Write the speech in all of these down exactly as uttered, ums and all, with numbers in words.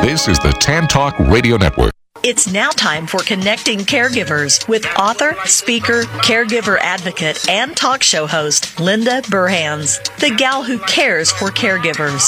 This is the Tan Talk Radio Network. It's now time for Connecting Caregivers with author, speaker, caregiver advocate, and talk show host Linda Burhans, the gal who cares for caregivers.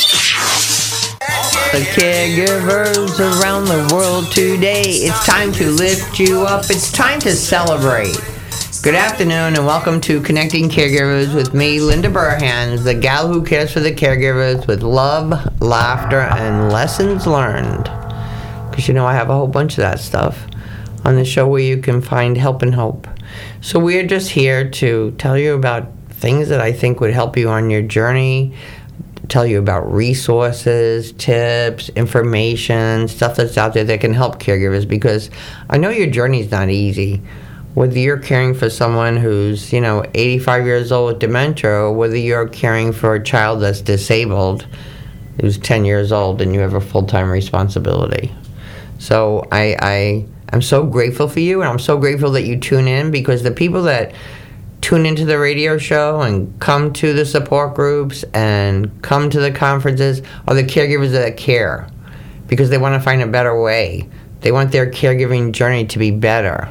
The caregivers around the world today, it's time to lift you up. It's time to celebrate. Good afternoon and welcome to Connecting Caregivers with me, Linda Burhans, the gal who cares for the caregivers with love, laughter, and lessons learned. Because you know I have a whole bunch of that stuff on the show where you can find help and hope. So we're just here to tell you about things that I think would help you on your journey, tell you about resources, tips, information, stuff that's out there that can help caregivers, because I know your journey's not easy. Whether you're caring for someone who's, you know, eighty-five years old with dementia, or whether you're caring for a child that's disabled, who's ten years old, and you have a full-time responsibility. So I, I, I'm so grateful for you, and I'm so grateful that you tune in, because the people that tune into the radio show and come to the support groups and come to the conferences are the caregivers that care, because they want to find a better way. They want their caregiving journey to be better.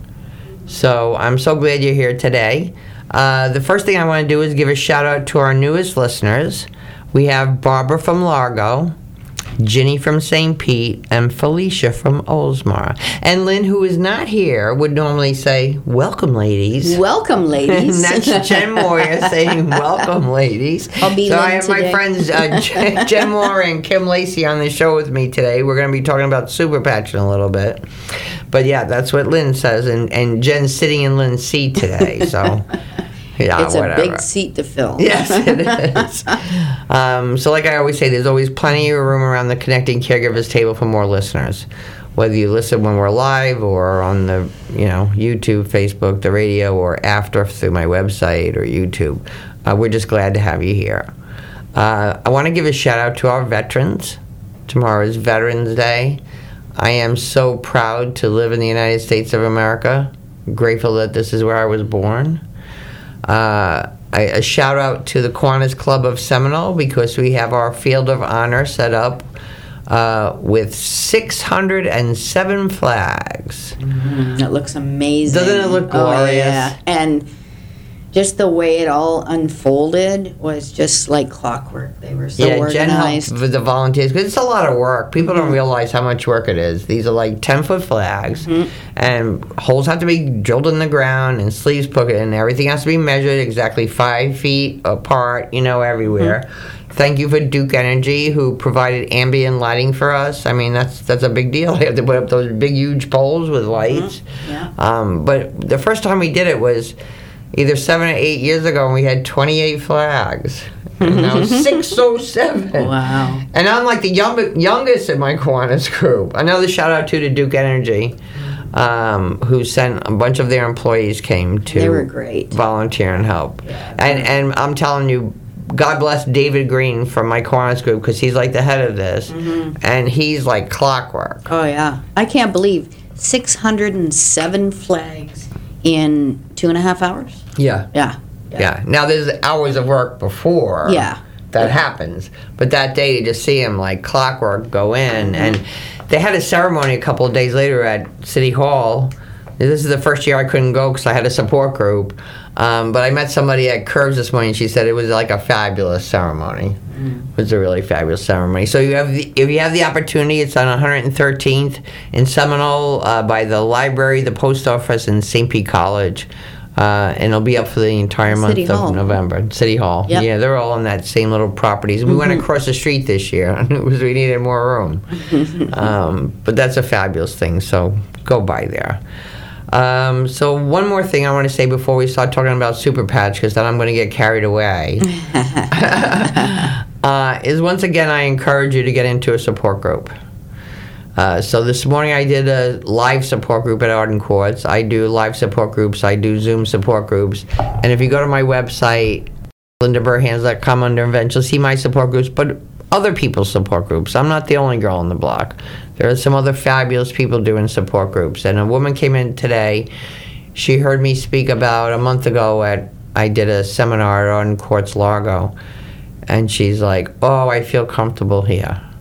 So I'm so glad you're here today. Uh, the first thing I want to do is give a shout out to our newest listeners. We have Barbara from Largo, Ginny from Saint Pete, and Felicia from Oldsmar. And Lynn, who is not here, would normally say, welcome, ladies. Welcome, ladies. And that's Jen Moore saying, welcome, ladies. I'll be so Lynn I have today. my friends uh, Jen, Jen Moore and Kim Lacey on the show with me today. We're going to be talking about Super Patch in a little bit. But yeah, that's what Lynn says. And, and Jen's sitting in Lynn's seat today, so... Yeah, it's whatever. a big seat to fill. Yes, it is. um, so like I always say, there's always plenty of room around the Connecting Caregivers table for more listeners. Whether you listen when we're live or on the, you know, YouTube, Facebook, the radio, or after through my website or YouTube, uh, we're just glad to have you here. Uh, I want to give a shout out to our veterans. Tomorrow is Veterans Day. I am so proud to live in the United States of America. Grateful that this is where I was born. Uh, I, a shout out to the Kiwanis Club of Seminole, because we have our Field of Honor set up uh, with six hundred seven flags. Mm-hmm. It looks amazing. Doesn't it look glorious? Oh, yeah. And just the way it all unfolded was just like clockwork. They were so yeah, organized. Jen helped with the volunteers, because it's a lot of work. People mm-hmm. don't realize how much work it is. These are like ten-foot flags, mm-hmm. and holes have to be drilled in the ground, and sleeves put in, and everything has to be measured exactly five feet apart, you know, everywhere. Mm-hmm. Thank you for Duke Energy, who provided ambient lighting for us. I mean, that's that's a big deal. They have to put up those big, huge poles with lights. Mm-hmm. Yeah. Um, but the first time we did it was either seven or eight years ago, and we had twenty-eight flags. And now six oh seven. Wow. And I'm like the young, youngest in my Kiwanis group. Another shout out to, to Duke Energy, um, who sent a bunch of their employees came to they were great. volunteer and help. Yeah. And and I'm telling you, God bless David Green from my Kiwanis group, because he's like the head of this. Mm-hmm. And he's like clockwork. Oh, yeah. I can't believe six hundred seven flags in two and a half hours. Yeah. Yeah. Yeah. yeah. Now, there's hours of work before yeah. that yeah. happens. But that day, to just see him like clockwork go in. Mm-hmm. And they had a ceremony a couple of days later at City Hall. This is the first year I couldn't go because I had a support group. Um, but I met somebody at Curves this morning. She said it was like a fabulous ceremony. Mm. It was a really fabulous ceremony. So you have the, if you have the opportunity, it's on one hundred thirteenth in Seminole uh, by the library, the post office, and Saint Pete College. Uh, and it'll be up for the entire month City of Hall. November. City Hall. Yep. Yeah, they're all on that same little properties. We mm-hmm. went across the street this year, and it was we needed more room. um, but that's a fabulous thing, so go by there. Um, so one more thing I want to say before we start talking about Super Patch, because then I'm going to get carried away, uh, is once again I encourage you to get into a support group. Uh, so this morning I did a live support group at Arden Courts. I do live support groups. I do Zoom support groups. And if you go to my website, linda burhans dot com, under events, you'll see my support groups, but other people's support groups. I'm not the only girl on the block. There are some other fabulous people doing support groups. And a woman came in today. She heard me speak about a month ago at, I did a seminar at Arden Courts Largo. And she's like, oh, I feel comfortable here.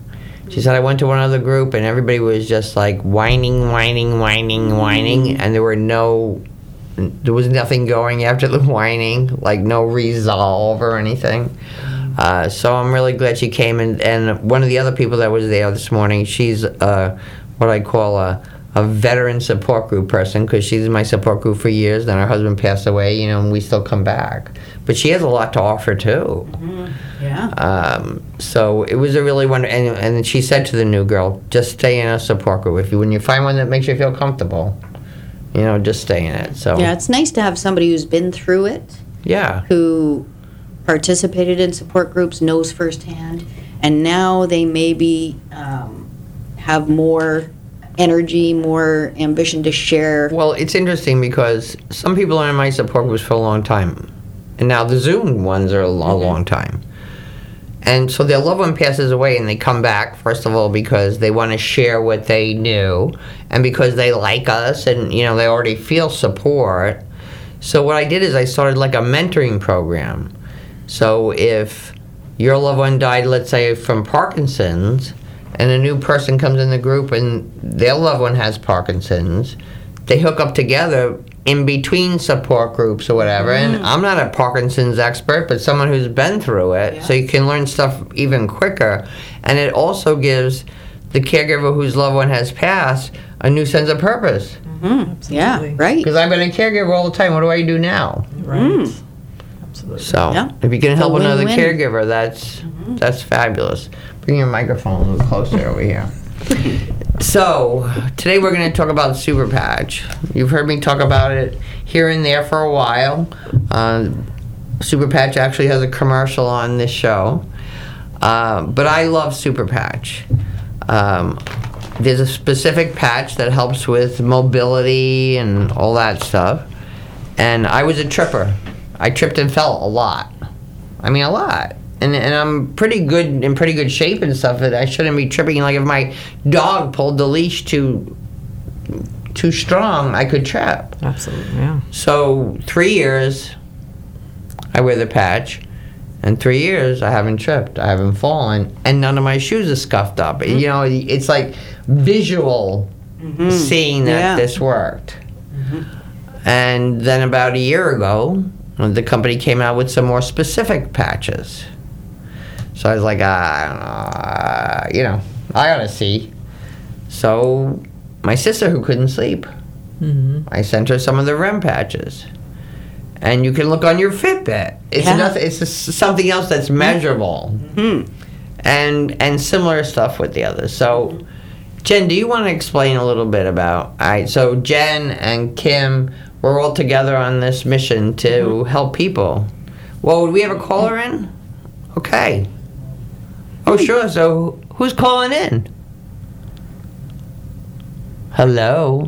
She said, I went to one other group and everybody was just like whining, whining, whining, whining, and there were no, there was nothing going after the whining, like no resolve or anything. Uh, so I'm really glad she came, and, and one of the other people that was there this morning, she's uh, what I call a, a veteran support group person, because she's in my support group for years, then her husband passed away, you know, and we still come back. But she has a lot to offer, too. Mm-hmm. Yeah. Um, so it was a really wonderful, and, and she said to the new girl, just stay in a support group. If you, when you find one that makes you feel comfortable, you know, just stay in it. So Yeah, it's nice to have somebody who's been through it, yeah. who participated in support groups, knows firsthand, and now they maybe um, have more energy, more ambition to share. Well, it's interesting because some people are in my support groups for a long time, and now the Zoom ones are a lo- Mm-hmm. long time. And so their loved one passes away and they come back, first of all, because they want to share what they knew, and because they like us, and, you know, they already feel support. So what I did is I started like a mentoring program. So if your loved one died, let's say, from Parkinson's, and a new person comes in the group and their loved one has Parkinson's, they hook up together in between support groups or whatever. Mm. And I'm not a Parkinson's expert, but someone who's been through it, Yeah. so you can learn stuff even quicker. And it also gives the caregiver whose loved one has passed a new sense of purpose. Mm-hmm. Yeah, right. Because I've been a caregiver all the time. What do I do now? Right. Mm. Absolutely. So Yeah. if you can It's a help another win-win. caregiver, that's that's fabulous. Bring your microphone a little closer over here. So today we're going to talk about Super Patch. You've heard me talk about it here and there for a while. Uh, Super Patch actually has a commercial on this show, uh, but I love Super Patch. Um, there's a specific patch that helps with mobility and all that stuff. And I was a tripper. I tripped and fell a lot. I mean, a lot. And and I'm pretty good, in pretty good shape and stuff, that I shouldn't be tripping. Like if my dog pulled the leash too too strong, I could trip. Absolutely, yeah. So three years, I wear the patch. And three years, I haven't tripped. I haven't fallen. And none of my shoes are scuffed up. Mm-hmm. You know, it's like visual Mm-hmm. seeing that Yeah. this worked. And then about a year ago, the company came out with some more specific patches. So I was like, ah, I don't know, uh, you know, I ought to see. So my sister, who couldn't sleep, Mm-hmm. I sent her some of the R E M patches. And you can look on your Fitbit. It's Yeah. nothing. It's just something else that's measurable. Mm. And and similar stuff with the others. So, Jen, do you want to explain a little bit about? All right. So Jen and Kim, we're all together on this mission to Mm-hmm. help people. Well, would we have a caller in? Okay. Oh, sure. So who's calling in? Hello.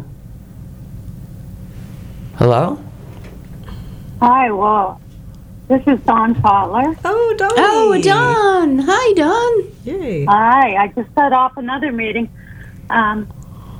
Hello. Hi, well, this is Dawn Fowler. Oh, Donnie. Oh, Dawn. Hi, Dawn. Yay. Hi, I just set off another meeting. Um,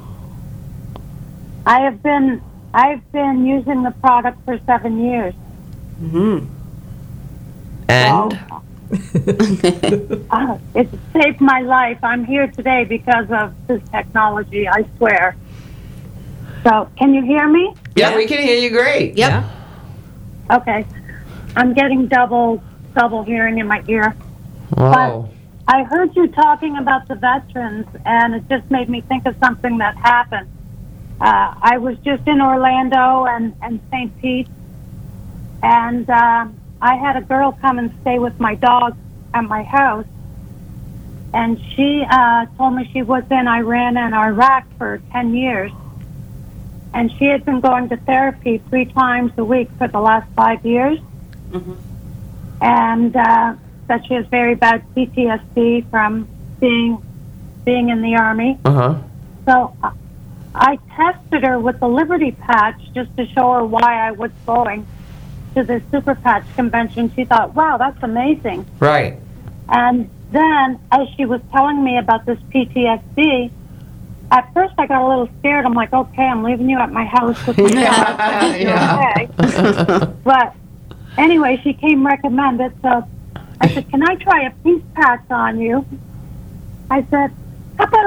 I have been I've been using the product for seven years. Mm-hmm. And Oh, uh, it saved my life. I'm here today because of this technology, I swear. So, can you hear me? yeah, we can hear you great. Yep. Yeah. Okay. I'm getting double double hearing in my ear. Oh. I heard you talking about the veterans, and it just made me think of something that happened. Uh, I was just in Orlando and, and Saint Pete, and uh, I had a girl come and stay with my dog at my house, and she uh, told me she was in Iran and Iraq for ten years, and she had been going to therapy three times a week for the last five years, Mhm. and uh, that she has very bad P T S D from being being in the Army. Uh huh. So uh, I tested her with the Liberty Patch just to show her why I was going to the Super Patch convention. She thought, wow, that's amazing. Right. And then as she was telling me about this P T S D, at first I got a little scared. I'm like, okay, I'm leaving you at my house with my dog. Yeah. Okay. But anyway, she came recommended. So I said, can I try a peace patch on you? I said,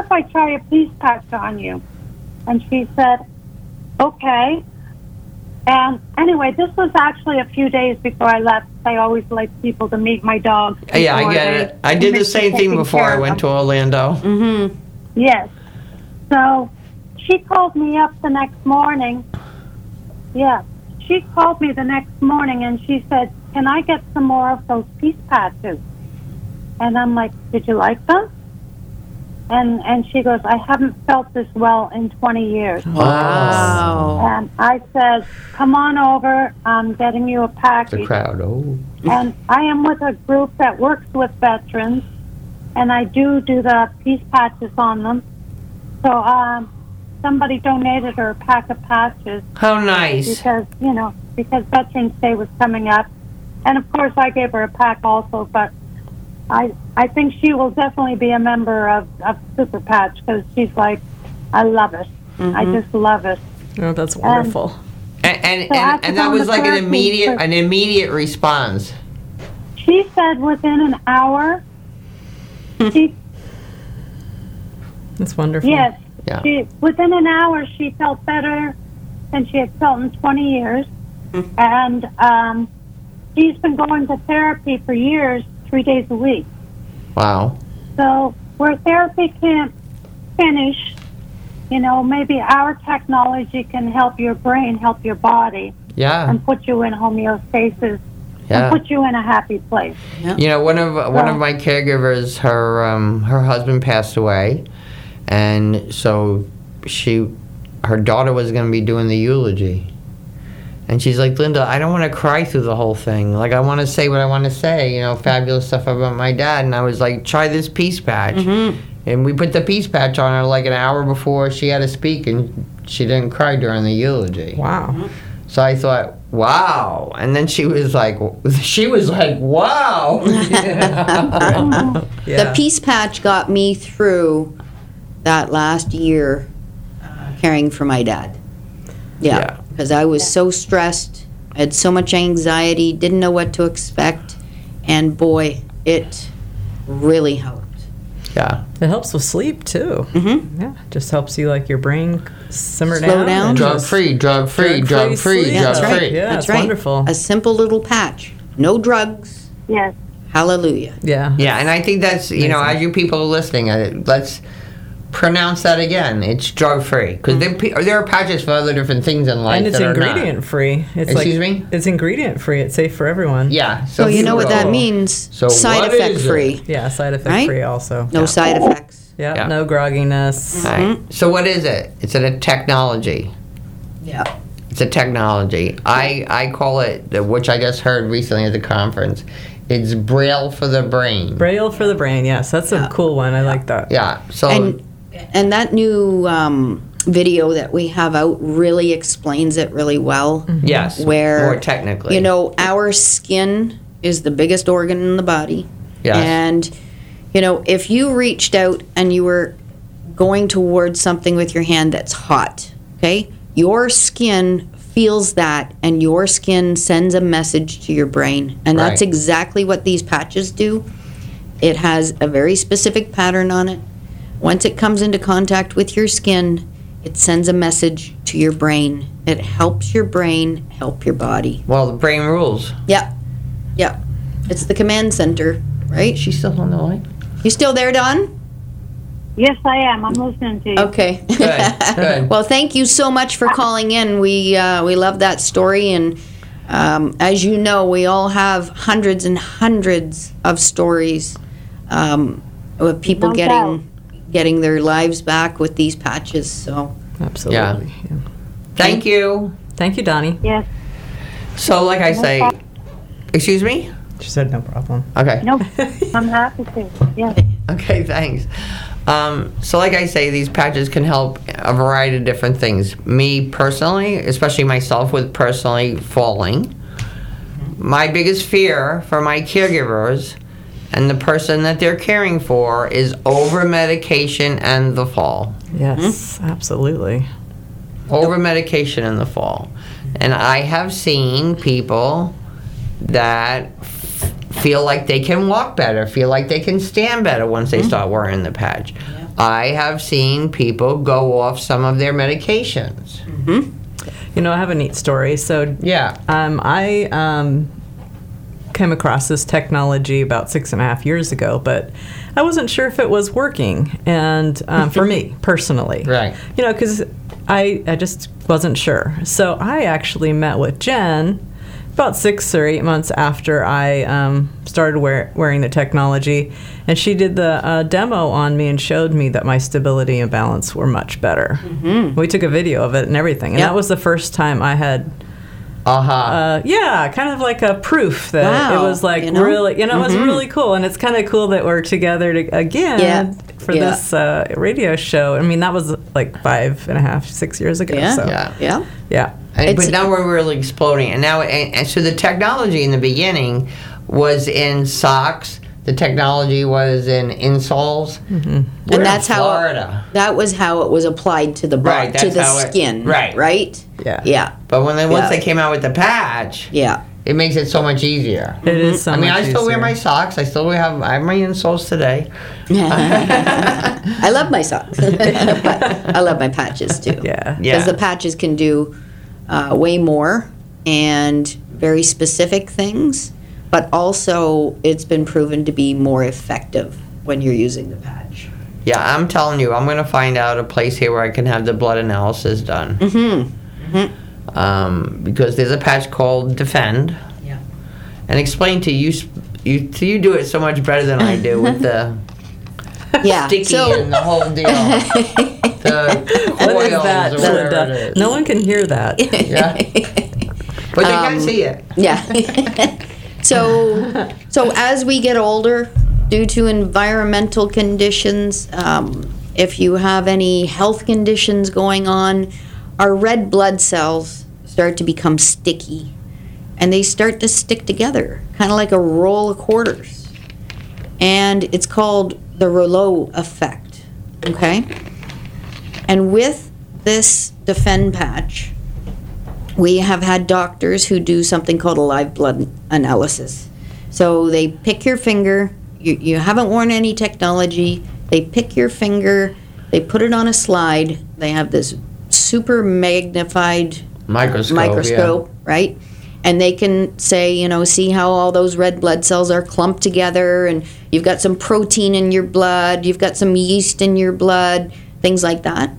if I try a peace patch on you? And she said, okay. And anyway, this was actually a few days before I left. I always like people to meet my dogs. Yeah, I before get they it. I did the commit to same thing taking before care I of went to them. Orlando. Mm-hmm. Yes. So she called me up the next morning. Yeah. She called me the next morning and she said, can I get some more of those peace patches? And I'm like, did you like them? And and she goes, I haven't felt this well in twenty years. Wow. And I said, come on over. I'm getting you a The package. crowd. Oh. And I am with a group that works with veterans, and I do do the peace patches on them. So um, somebody donated her a pack of patches How nice. because, you know, because Veterans Day was coming up. And, of course, I gave her a pack also, but I I think she will definitely be a member of, of Super Patch because she's like, I love it. I just love it. Oh, that's wonderful. And and, So and, after and that going was to like an therapy immediate for- an immediate response. She said within an hour, she, That's wonderful. yes, Yeah. she, within an hour she felt better than she had felt in twenty years. And um, she's been going to therapy for years, three days a week. Wow. So where therapy can't finish, you know, maybe our technology can help your brain, help your body, Yeah. and put you in homeostasis, Yeah. and put you in a happy place. You know, one of one of Yeah. my caregivers, her um, her husband passed away, and so she, her daughter was going to be doing the eulogy, and she's like, Linda, I don't want to cry through the whole thing. Like, I want to say what I want to say. You know, fabulous stuff about my dad. And I was like, try this peace patch, and we put the peace patch on her like an hour before she had to speak, and she didn't cry during the eulogy. Wow. So I thought, wow. And then she was like, she was like, wow. Yeah. The peace patch got me through that last year uh, caring for my dad. Yeah. Yeah, because I was so stressed. I had so much anxiety, didn't know what to expect, and boy, it really helped. Yeah. It helps with sleep too. Mm-hmm. Yeah, just helps you like your brain simmer Slow down. down. and Drug just- free, drug free, drug free, sleep. Yeah, drug that's free. right. Yeah, That's it's right. wonderful. A simple little patch. No drugs. Yes. Hallelujah. Yeah. Yeah, and I think that's, you know, Amazing. as you people are listening, uh, let's pronounce that again. It's drug free. Because there, there are patches for other different things in life And it's that are ingredient not. free. It's Excuse like, me? It's ingredient free. It's safe for everyone. Yeah. So you know what that so- means. So Side what effect is it? free. Yeah, side effect Right? free also. No side effects. Yeah, Yeah. no grogginess. All right. So what is it? It's a technology. Yeah. It's a technology. I, I call it, which I just heard recently at the conference, it's Braille for the brain. Braille for the brain. Yes, that's a cool one. I like that. Yeah. So And and that new um, video that we have out really explains it really well. yes, Where more technically. You know, our skin is the biggest organ in the body. Yes. And, you know, if you reached out and you were going towards something with your hand that's hot, okay, your skin feels that and your skin sends a message to your brain. And that's Right. exactly what these patches do. It has a very specific pattern on it. Once it comes into contact with your skin, it sends a message to your brain. It helps your brain help your body. Well, the brain rules. Yep. Yep. It's the command center, right? She's still on the line? You still there, Don? Yes, I am. I'm listening to you. Okay. Good, good. Well, thank you so much for calling in. We uh, we love that story, and um, as you know, we all have hundreds and hundreds of stories um, of people No getting getting their lives back with these patches. So Absolutely. Yeah. Thank you. Thank you, Donnie. Yes. So, like I say, problem. excuse me? She said no problem. Okay. Nope. I'm happy to. Yes. Okay, thanks. Um, so, like I say, these patches can help a variety of different things. Me personally, especially myself with personally falling, my biggest fear for my caregivers and the person that they're caring for is over medication and the fall. Yes, absolutely. Over medication and the fall. And I have seen people that f- feel like they can walk better, feel like they can stand better once they start wearing the patch. I have seen people go off some of their medications. You know, I have a neat story. So, Yeah. um, I um, came across this technology about six and a half years ago, but I wasn't sure if it was working, and um, for me personally, Right. You know, because I I just wasn't sure. So I actually met with Jen about six or eight months after I um, started wear, wearing the technology, and she did the uh, demo on me and showed me that my stability and balance were much better. Mm-hmm. We took a video of it and everything, and Yep. that was the first time I had. Uh-huh. Uh, yeah, kind of like a proof that Wow, it was like you know? really, you know, it was really cool, and it's kind of cool that we're together to, again Yeah, for yeah. this uh, radio show. I mean, that was like five and a half, six years ago. Yeah. So, Yeah. yeah, Yeah. And, It's- but now we're really exploding. And now, and, and so the technology in the beginning was in socks. The technology was in insoles. Mm-hmm. And that's how Florida. that was how it was applied to the bo- Right, to that's the how it- skin. right. Right? Yeah. Yeah. But when they, once Yeah. they came out with the patch, Yeah. it makes it so much easier. it is. So I mean, much I still wear easier. my socks. I still have I have my insoles today. I love my socks. But I love my patches too. Yeah. Yeah. Because the patches can do uh, way more and very specific things, but also it's been proven to be more effective when you're using the patch. Yeah, I'm telling you, I'm going to find out a place here where I can have the blood analysis done. Mm-hmm. Um, because there's a patch called Defend. Yeah. And explain to you, you, so you do it so much better than I do with the Yeah. sticky So and the whole deal. the What coils is that? or whatever it Linda? is. No one can hear that. Yeah. But they Um, can see it. yeah. so so as we get older, due to environmental conditions, um, if you have any health conditions going on, our red blood cells start to become sticky, and they start to stick together, kind of like a roll of quarters. And it's called the Rouleau effect. Okay. And with this Defend patch, we have had doctors who do something called a live blood analysis. So they pick your finger, you, you haven't worn any technology, they pick your finger, they put it on a slide, they have this super magnified Microscope. microscope, right? And they can say, you know, see how all those red blood cells are clumped together, and you've got some protein in your blood, you've got some yeast in your blood, things like that.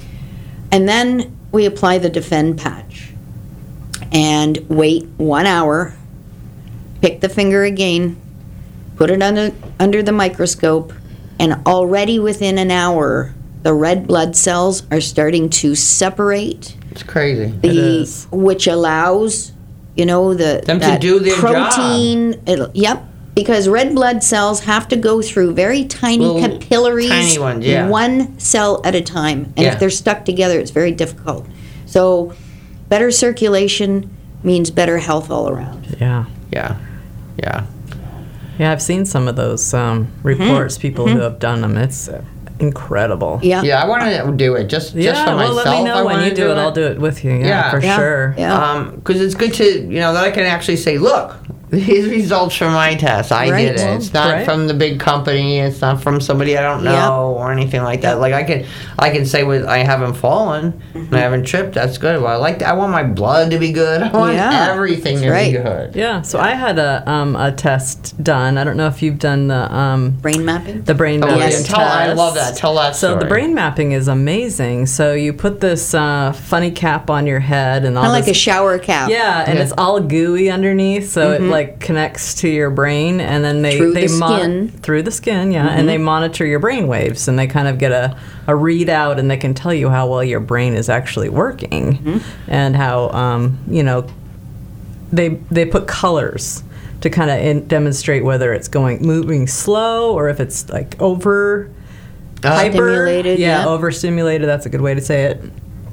And then we apply the Defend patch and wait one hour, pick the finger again, put it under, under the microscope, and already within an hour, the red blood cells are starting to separate, Yeah. It's crazy. the is. which allows, you know, the Them to that do their protein. It'll, yep, because red blood cells have to go through very tiny Little capillaries, tiny ones, yeah. one cell at a time, and Yeah. if they're stuck together, it's very difficult. So, better circulation means better health all around. Yeah. Yeah. Yeah. Yeah, I've seen some of those um, reports, people who have done them. It's uh, incredible. Yeah. Yeah, I want to do it just, Yeah, just for well, myself. let me I know when wanna you do it. I'll do it with you. Yeah, Yeah. for Yeah. sure. Yeah. Um, because it's good to, you know, that I can actually say, look, these results from my test, I Right. did it. It's not Right. from the big company. It's not from somebody I don't know Yep. or anything like that. Like I can, I can say with I haven't fallen and I haven't tripped. That's good. Well, I like, to, I want my blood to be good. I want Yeah. everything to Right. be good. Yeah, so I had a um, a test done. I don't know if you've done the um, Brain mapping. the brain Oh, mapping yeah. Yes. Tell, I test. love that. Tell that So story. the brain mapping is amazing. So you put this uh, funny cap on your head and all Kind of like a this, shower cap. yeah, and Yeah. it's all gooey underneath, so it like connects to your brain, and then they Through they the skin. through the skin, yeah, and they monitor your brain waves, and they kind of get a a readout, and they can tell you how well your brain is actually working, and how um, you know they they put colors to kind of demonstrate whether it's going moving slow or if it's like over hyper, Stimulated, yeah, yeah. overstimulated. That's a good way to say it.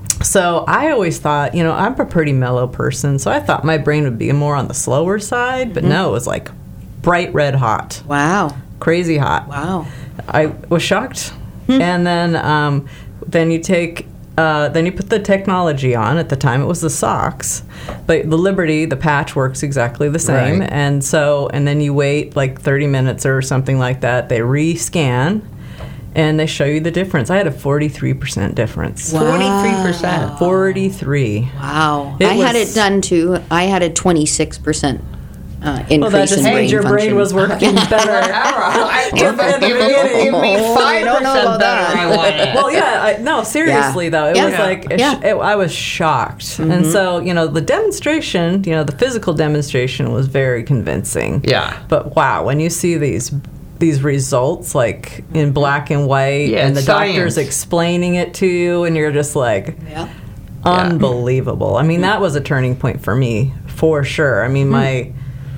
So I always thought, you know, I'm a pretty mellow person, so I thought my brain would be more on the slower side, but no, it was like bright red hot, Wow. crazy hot. Wow. I was shocked. And then um, then you take uh, then you put the technology on. At the time it was the socks, but the Liberty, the patch works exactly the same. Right. And so and then you wait like thirty minutes or something like that. They re-scan, and they show you the difference. I had a forty-three percent difference. forty-three percent. forty-three. Wow. It I had was- it done too. I had a twenty-six percent uh, increase Well, that just in brain means your function. brain was working better. Give me beginning. five don't know percent about better. that. I want it. Well, yeah, I, no, seriously Yeah. though, it Yeah. was like it Yeah. sh- it, I was shocked, and so you know the demonstration, you know the physical demonstration was very convincing. Yeah. But wow, when you see these these results like in black and white, Yeah, and the it's doctors science. explaining it to you, and you're just like, Yeah. unbelievable. I mean, that was a turning point for me for sure. I mean, my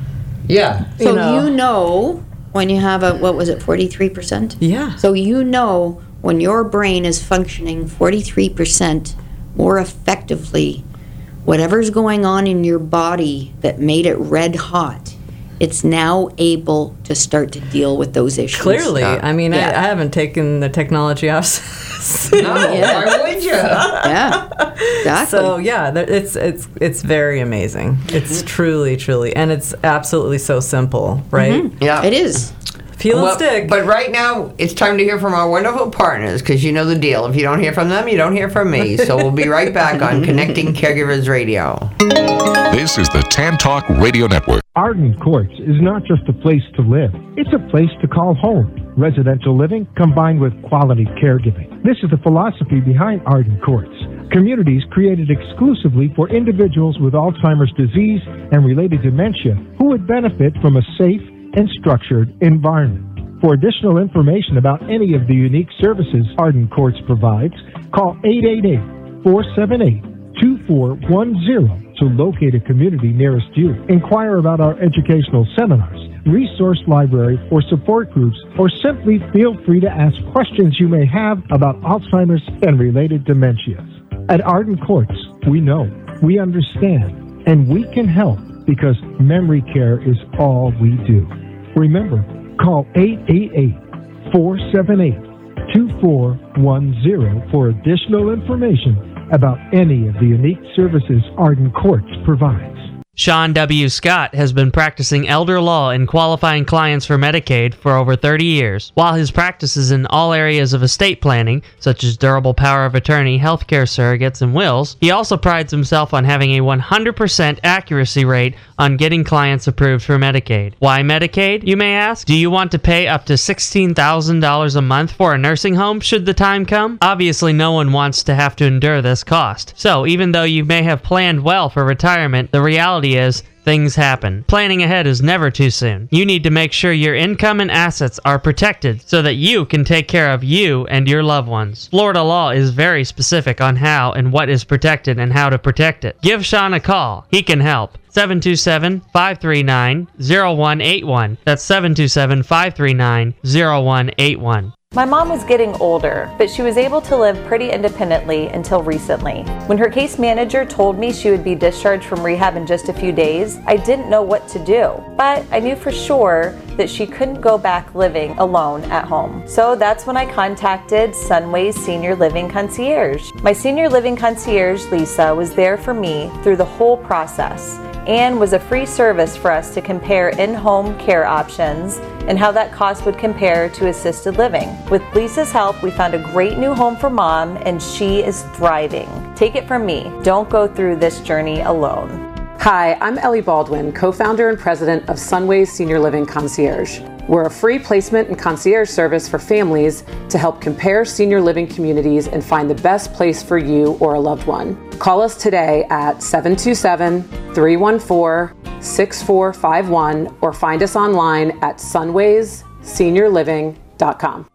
Yeah. you So know, you know when you have a, what was it, forty-three percent? yeah. So you know when your brain is functioning forty-three percent more effectively, whatever's going on in your body that made it red hot, it's now able to start to deal with those issues. Clearly, Yeah. I mean, Yeah. I, I haven't taken the technology off. No, Yeah. why would you? Yeah, exactly. So yeah, th- it's it's it's very amazing. It's truly, truly, and it's absolutely so simple, right? Yeah. It is. Peel and Well, stick. but right now, it's time to hear from our wonderful partners, because you know the deal. If you don't hear from them, you don't hear from me. So we'll be right back on Connecting Caregivers Radio. This is the Tan Talk Radio Network. Arden Courts is not just a place to live, it's a place to call home. Residential living combined with quality caregiving. This is the philosophy behind Arden Courts. Communities created exclusively for individuals with Alzheimer's disease and related dementia who would benefit from a safe and structured environment. For additional information about any of the unique services Arden Courts provides, call eight eight eight, four seven eight, two four one zero to locate a community nearest you. Inquire about our educational seminars, resource library, or support groups, or simply feel free to ask questions you may have about Alzheimer's and related dementias. At Arden Courts, we know, we understand, and we can help because memory care is all we do. Remember, call eight eight eight, four seven eight, two four one zero for additional information about any of the unique services Arden Courts provides. Sean W. Scott has been practicing elder law and qualifying clients for Medicaid for over thirty years. While his practice is in all areas of estate planning, such as durable power of attorney, healthcare surrogates, and wills, he also prides himself on having a one hundred percent accuracy rate on getting clients approved for Medicaid. Why Medicaid, you may ask? Do you want to pay up to sixteen thousand dollars a month for a nursing home should the time come? Obviously, no one wants to have to endure this cost. So, even though you may have planned well for retirement, the reality is things happen. Planning ahead is never too soon. You need to make sure your income and assets are protected so that you can take care of you and your loved ones. Florida law is very specific on how and what is protected and how to protect it. Give Sean a call. He can help. seven two seven, five three nine, zero one eight one. That's seven two seven, five three nine, zero one eight one. My mom was getting older, but she was able to live pretty independently until recently. When her case manager told me she would be discharged from rehab in just a few days, I didn't know what to do. But I knew for sure that she couldn't go back living alone at home. So that's when I contacted Sunways Senior Living Concierge. My Senior Living Concierge, Lisa, was there for me through the whole process and was a free service for us to compare in-home care options and how that cost would compare to assisted living. With Lisa's help, we found a great new home for Mom, and she is thriving. Take it from me, don't go through this journey alone. Hi, I'm Ellie Baldwin, co-founder and president of Sunways Senior Living Concierge. We're a free placement and concierge service for families to help compare senior living communities and find the best place for you or a loved one. Call us today at seven two seven, three one four, six four five one or find us online at sunways senior living dot com.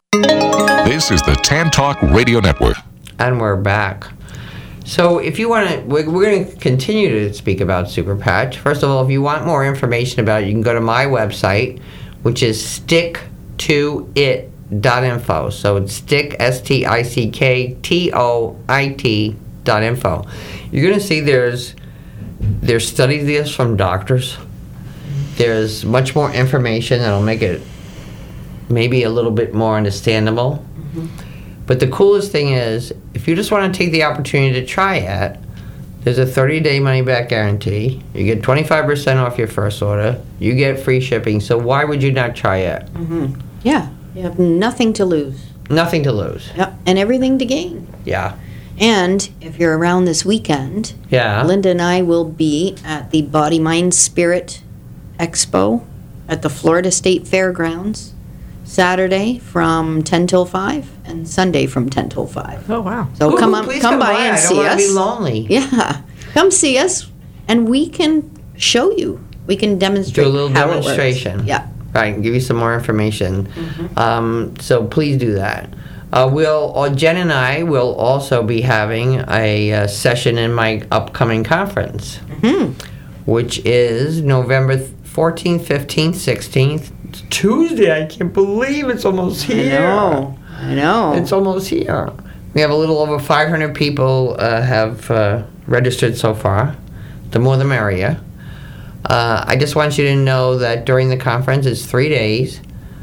This is the Tan Talk Radio Network. And we're back. So if you want to, we're, we're going to continue to speak about Super Patch. First of all, if you want more information about it, you can go to my website, which is stick to it dot info. So it's stick, S T I C K T O I T dot info. You're going to see there's there's studies from doctors. There's much more information that'll make it maybe a little bit more understandable. Mm-hmm. But the coolest thing is, if you just want to take the opportunity to try it, there's a thirty-day money-back guarantee. You get twenty-five percent off your first order. You get free shipping. So why would you not try it? Mm-hmm. Yeah, you have nothing to lose. Nothing to lose. Yep. And everything to gain. Yeah. And if you're around this weekend, Yeah. Linda and I will be at the Body, Mind, Spirit Expo at the Florida State Fairgrounds, Saturday from ten till five and Sunday from ten till five. Oh, wow. So Ooh, come on, please come, come by, by. and I don't see wanna us. be lonely. Yeah. Come see us and we can show you. We can demonstrate Do a little how it demonstration. works. Yeah. Right, and give you some more information. Mm-hmm. Um, so please do that. Uh, we'll, uh, Jen and I will also be having a uh, session in my upcoming conference, Mm-hmm. which is November fourteenth, fifteenth, sixteenth. It's Tuesday. I can't believe it's almost here. I know. I know. It's almost here. We have a little over five hundred people uh, have uh, registered so far. The more the merrier. Uh, I just want you to know that during the conference, it's three days.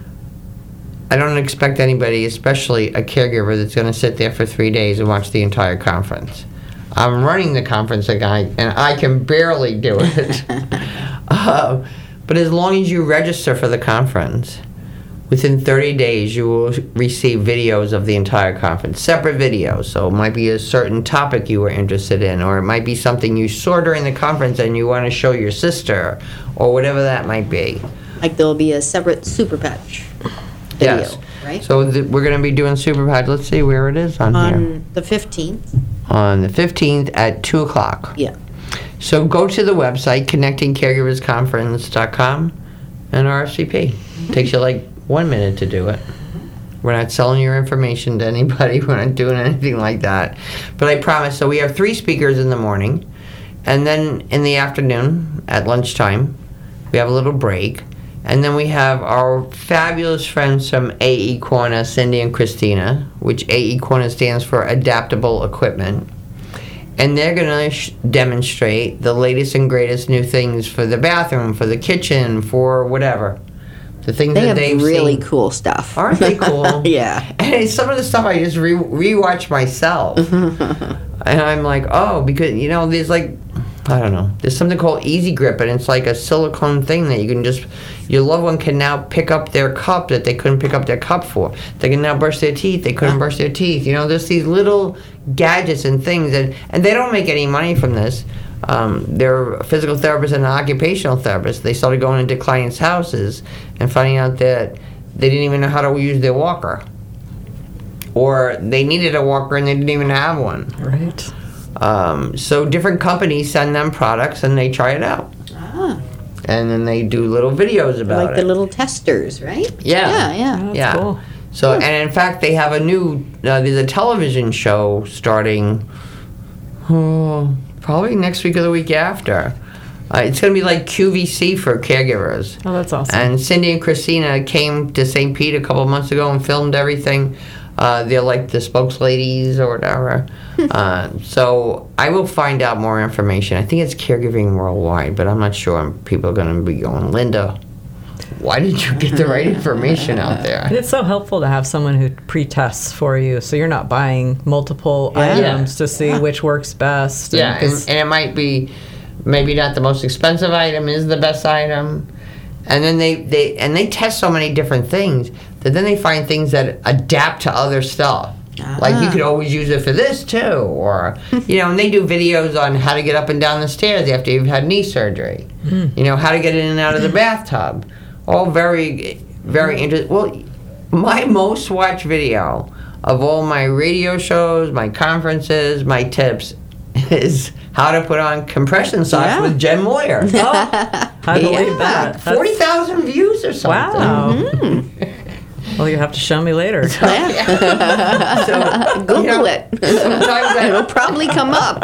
I don't expect anybody, especially a caregiver, that's going to sit there for three days and watch the entire conference. I'm running the conference, and I, and I can barely do it. uh, but as long as you register for the conference, within thirty days, you will receive videos of the entire conference, separate videos. So it might be a certain topic you were interested in, or it might be something you saw during the conference and you want to show your sister, or whatever that might be. Like there'll be a separate Super Patch video, Yes. right? So th- we're going to be doing Super Patch. Let's see where it is on, here. On the fifteenth. On the fifteenth at two o'clock. Yeah. So go to the website, connecting caregivers conference dot com, and R S V P. Takes you like one minute to do it. We're not selling your information to anybody. We're not doing anything like that. But I promise. So we have three speakers in the morning, and then in the afternoon at lunchtime, we have a little break. And then we have our fabulous friends from A E Corner, Cindy and Christina, which A E Corner stands for Adaptable Equipment. And they're going to sh- demonstrate the latest and greatest new things for the bathroom, for the kitchen, for whatever. The things They that have they've really seen. cool stuff. Aren't they cool? Yeah. And it's some of the stuff I just re- rewatch myself. And I'm like, oh, because, you know, there's like, I don't know, there's something called Easy Grip, and it's like a silicone thing that you can just, your loved one can now pick up their cup that they couldn't pick up their cup for. They can now brush their teeth, they couldn't brush their teeth. You know, there's these little gadgets and things, and, and they don't make any money from this. Um, they're physical therapists and occupational therapists. They started going into clients' houses and finding out that they didn't even know how to use their walker. Or they needed a walker and they didn't even have one. Right. Um, so different companies send them products and they try it out. Ah, And then they do little videos about like it. the little testers, right? Yeah. Yeah, yeah. That's yeah. cool. So, and in fact, they have a new, uh, there's a television show starting oh, probably next week or the week after. Uh, it's going to be like Q V C for caregivers. Oh, that's awesome. And Cindy and Christina came to Saint Pete a couple of months ago and filmed everything. Uh, they're like the spokesladies or whatever. uh, so I will find out more information. I think it's Caregiving Worldwide, but I'm not sure people are going to be going, Linda, why did you get the right information out there? It's so helpful to have someone who pre-tests for you, so you're not buying multiple Yeah. items to see which works best. and- Yeah, and, 'cause- and it might be maybe not the most expensive item is the best item. And then they, they and they test so many different things that then they find things that adapt to other stuff. Like you could always use it for this too, or you know, and they do videos on how to get up and down the stairs after you've had knee surgery. You know, how to get in and out of the bathtub. All very, very interesting. Well, my most watched video of all my radio shows, my conferences, my tips is how to put on compression socks Yeah. with Jen Moyer. I believe that. That's- forty thousand views or something. Wow. Well, you have to show me later. Yeah. So, Google you know, it. Sometimes It'll that, probably come up.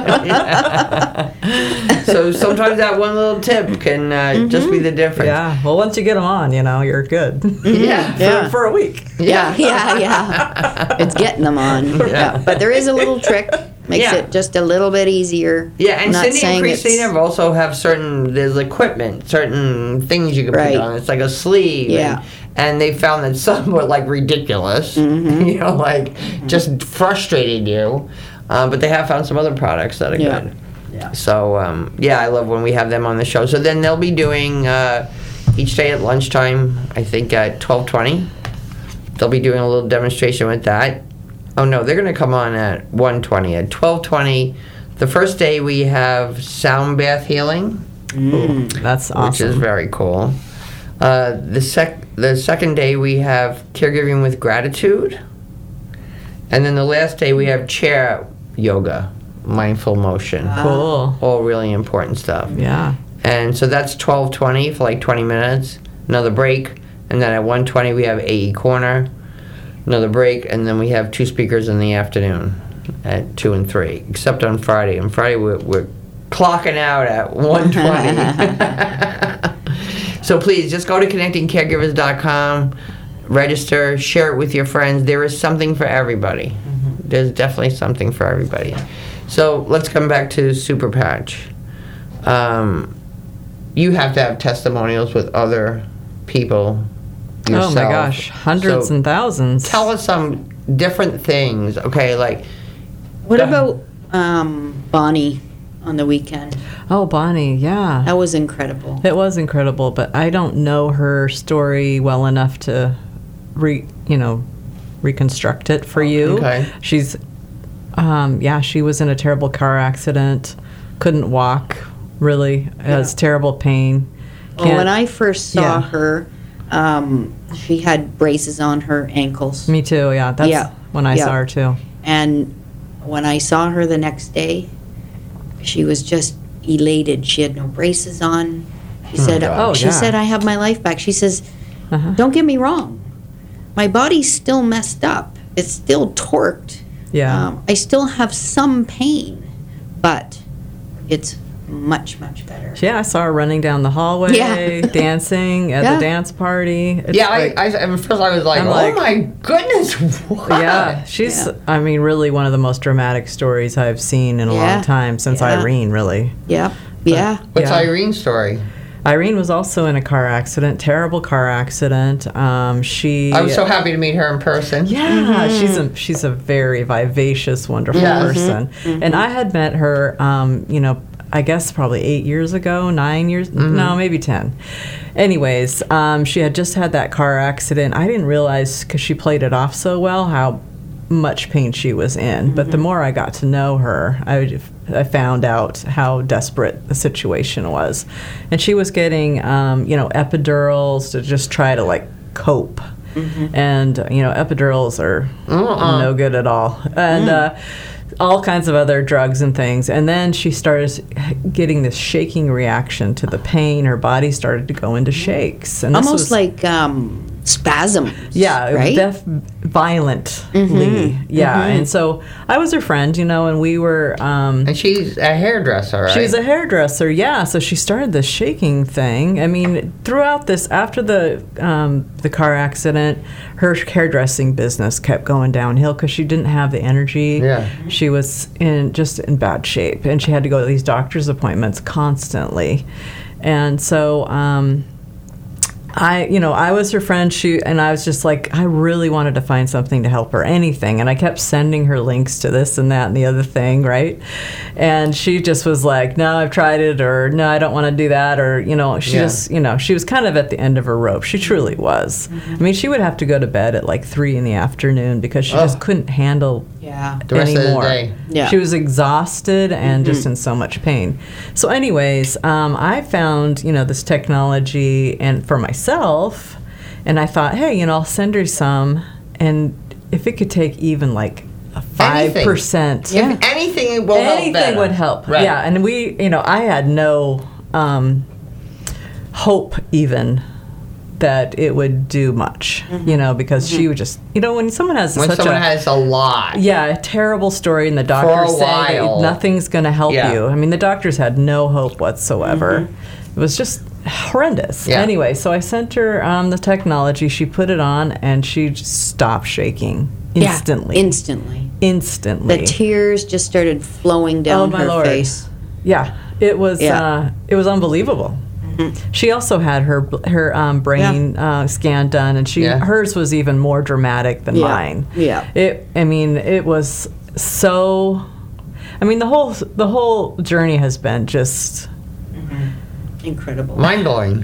so sometimes that one little tip can uh, just be the difference. Yeah. Well, once you get them on, you know, you're good. Yeah. for, Yeah. for a week. Yeah, yeah, yeah. It's getting them on. Yeah. But there is a little trick. Makes Yeah. it just a little bit easier. Yeah, and Not Cindy and saying Christina it's- also have certain, there's equipment, certain things you can Right. put on. It's like a sleeve. Yeah. And, and they found that some were like ridiculous, Mm-hmm. you know, like just frustrated you. Uh, but they have found some other products that are Yeah. good. Yeah. So, um, yeah, I love when we have them on the show. So then they'll be doing uh, each day at lunchtime, I think at twelve twenty. they'll be doing a little demonstration with that. Oh no, they're going to come on at one twenty. At twelve twenty, the first day we have sound bath healing. Mm, that's awesome. Which is very cool. Uh, the sec the second day we have caregiving with gratitude. And then the last day we have chair yoga, mindful motion. Cool. All really important stuff. Yeah. And so that's twelve twenty for like twenty minutes. Another break. And then at one twenty we have A E Corner. Another break. And then we have two speakers in the afternoon at two and three. Except on Friday. On Friday we're, we're clocking out at one twenty. So please just go to connecting caregivers dot com. Register, share it with your friends. There is something for everybody. Mm-hmm. There's definitely something for everybody. So let's come back to Super Patch. Um, you have to have testimonials with other people yourself. Oh my gosh, hundreds so and thousands. Tell us some different things, okay? Like, what about um, Bonnie on the weekend? Oh, Bonnie, yeah. That was incredible. It was incredible, but I don't know her story well enough to re, you know, reconstruct it for you. Okay. She's, um, yeah, she was in a terrible car accident, couldn't walk, really, has terrible pain. Well, when I first saw Yeah. her, um, she had braces on her ankles. Me too, yeah. That's Yeah. when I Yeah. saw her too. And when I saw her the next day, she was just elated. She had no braces on. She said, Oh, she yeah. said, I have my life back. She says, Uh-huh. don't get me wrong. My body's still messed up. It's still torqued. Yeah. Um, I still have some pain, but it's much, much better. Yeah, I saw her running down the hallway, Yeah. dancing at Yeah. the dance party. It's yeah, like- I, I, at first I was like, I'm oh like- my goodness, what? Yeah, she's, Yeah. I mean, really one of the most dramatic stories I've seen in a Yeah. long time, since Yeah. Irene, really. Yep. Yeah. What's Yeah. Irene's story? Irene was also in a car accident, terrible car accident. Um, she. I was so happy to meet her in person. Yeah, she's a she's a very vivacious, wonderful Yes. person. And I had met her, um, you know, I guess probably eight years ago, nine years, no, maybe ten. Anyways, um, she had just had that car accident. I didn't realize, because she played it off so well, how much pain she was in. But the more I got to know her, I, I found out how desperate the situation was. And she was getting, um, you know, epidurals to just try to, like, cope. And, uh, you know, epidurals are Uh-uh. no good at all. And uh, all kinds of other drugs and things. And then she started getting this shaking reaction to the pain. Her body started to go into shakes. And this Almost was, like um, spasms. yeah, right? def- violently. Yeah, and so I was her friend, you know, and we were. Um, And she's a hairdresser, right? She's a hairdresser, yeah. So she started this shaking thing. I mean, throughout this, after the um, the car accident, her hairdressing business kept going downhill because she didn't have the energy. Yeah. She was in just in bad shape, and she had to go to these doctor's appointments constantly, and so. Um, I, you know, I was her friend. She and I was just like, I really wanted to find something to help her, anything. And I kept sending her links to this and that and the other thing, right? And she just was like, no, I've tried it, or no, I don't want to do that, or you know, she Yeah. just, you know, she was kind of at the end of her rope. She truly was. I mean, she would have to go to bed at like three in the afternoon because she just Ugh. couldn't handle Yeah. The rest anymore. of the day. Yeah. She was exhausted and just in so much pain. So, anyways, um, I found, you know, this technology and for myself, and I thought, hey, you know, I'll send her some, and if it could take even like a five percent, If anything, it will help anything better. would help. Right. Yeah, and we, you know, I had no um, hope even that it would do much, you know, because she would just, you know, when someone has When such someone a has a lot. yeah, a terrible story, and the For doctors a say that while. nothing's going to help Yeah. you. I mean, the doctors had no hope whatsoever. It was just horrendous. Yeah. Anyway, so I sent her um, the technology. She put it on, and she just stopped shaking instantly. Yeah, instantly. instantly. The tears just started flowing down Oh, my her Lord. face. Yeah, it was. Yeah. Uh, it was unbelievable. She also had her her um, brain uh, scan done, and she Yeah. hers was even more dramatic than Yeah. mine. Yeah. It. I mean, it was so. I mean, the whole the whole journey has been just Incredible. Mind blowing.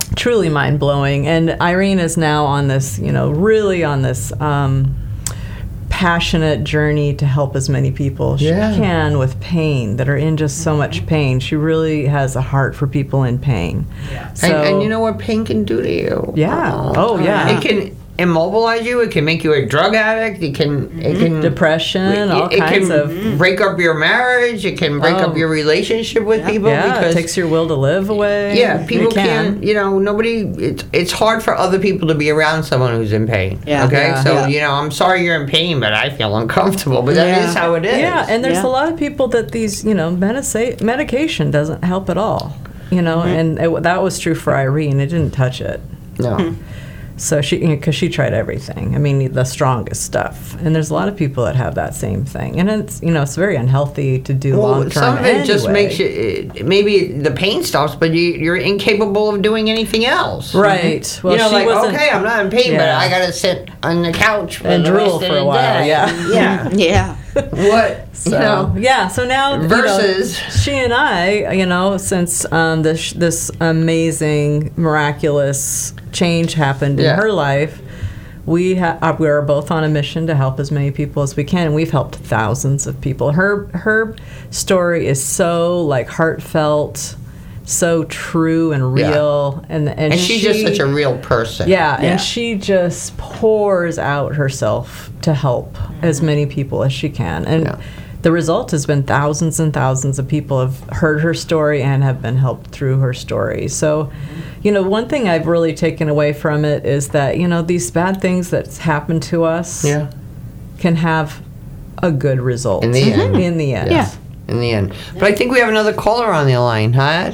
truly mind-blowing. And Irene is now on this, you know, really on this um, passionate journey to help as many people as Yeah. she can with pain, that are in just so much pain. She really has a heart for people in pain. Yeah. So, and, and you know what pain can do to you? Yeah. Oh, yeah. It can immobilize you. It can make you a drug addict. It can. Mm-hmm. It can depression. All it kinds can of break up your marriage. It can break Oh. up your relationship with yeah. people. Yeah, because it takes your will to live away. Yeah, people It can. can't. You know, nobody. It's it's hard for other people to be around someone who's in pain. Yeah. Okay. Yeah. So Yeah. you know, I'm sorry you're in pain, but I feel uncomfortable. But that Yeah. is how it is. Yeah, and there's Yeah. a lot of people that these, you know, medica- medication doesn't help at all. You know, and it, that was true for Irene. It didn't touch it. No. So she, because she tried everything. I mean, the strongest stuff. And there's a lot of people that have that same thing. And it's, you know, it's very unhealthy to do Well, long term. some of it just anyway. makes you. it- Maybe the pain stops, but you, you're incapable of doing anything else. Right. Well, you know, she like wasn't, okay, I'm not in pain, but Yeah. I gotta sit on the couch for And the drool rest of for a the while, day. yeah. yeah. Yeah. What So, you know? yeah, so now Versus- you know, she and I, you know, since um, this this amazing, miraculous change happened in Yeah. her life, we ha- uh, we are both on a mission to help as many people as we can, and we've helped thousands of people. Her her story is so like heartfelt, so true and Yeah. real, and and, And she's she, just such a real person. yeah, Yeah. and she just pours out herself to help as many people as she can. And Yeah. the result has been thousands and thousands of people have heard her story and have been helped through her story. So, you know, one thing I've really taken away from it is that, you know, these bad things that's happened to us Yeah. can have a good result. In the end. In the end. Yeah. In the end, but I think we have another caller on the line. Hi.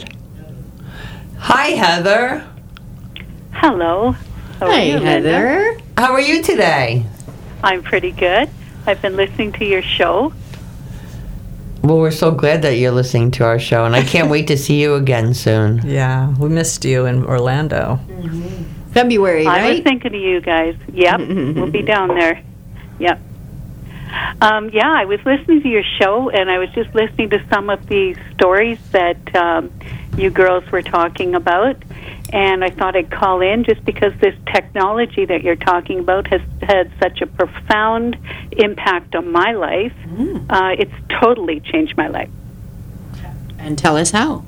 Hi, Heather. Hello. How are Hi, you, Linda? Heather. How are you today? I'm pretty good. I've been listening to your show. Well, we're so glad that you're listening to our show, and I can't wait to see you again soon. Yeah, we missed you in Orlando. February, I was right? thinking of you guys. Yep, we'll be down there. Yep. Um, yeah, I was listening to your show, and I was just listening to some of the stories that um, you girls were talking about. And I thought I'd call in just because this technology that you're talking about has had such a profound impact on my life. Mm. Uh, it's totally changed my life. And tell us how.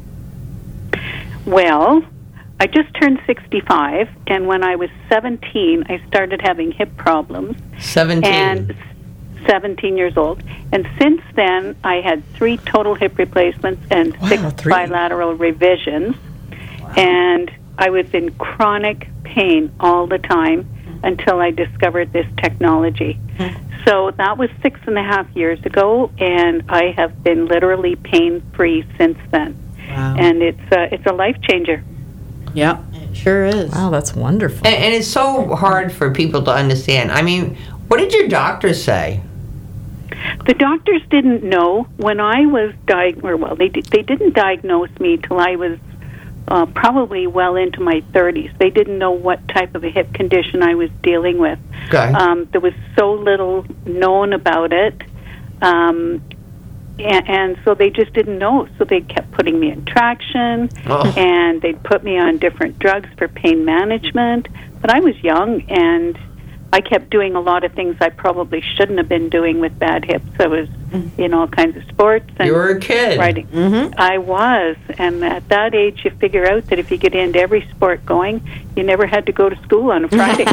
Well, I just turned sixty-five, and when I was seventeen, I started having hip problems. Seventeen. And seventeen years old. And since then, I had three total hip replacements and Wow, six three. bilateral revisions. And I was in chronic pain all the time until I discovered this technology. So that was six and a half years ago, and I have been literally pain-free since then. Wow. And it's uh, it's a life changer. Yep, it sure is. Wow, that's wonderful. And, and it's so hard for people to understand. I mean, what did your doctor say? The doctors didn't know when I was diagnosed. Or well, they di- they didn't diagnose me till I was uh, probably well into my thirties. They didn't know what type of a hip condition I was dealing with. Okay. Um, there was so little known about it, um, and, and so they just didn't know. So they kept putting me in traction, Oh. and they'd put me on different drugs for pain management. But I was young, and I kept doing a lot of things I probably shouldn't have been doing with bad hips. I was in all kinds of sports. And You were a kid. Riding. Mm-hmm. I was. And at that age, you figure out that if you get into every sport going, you never had to go to school on a Friday.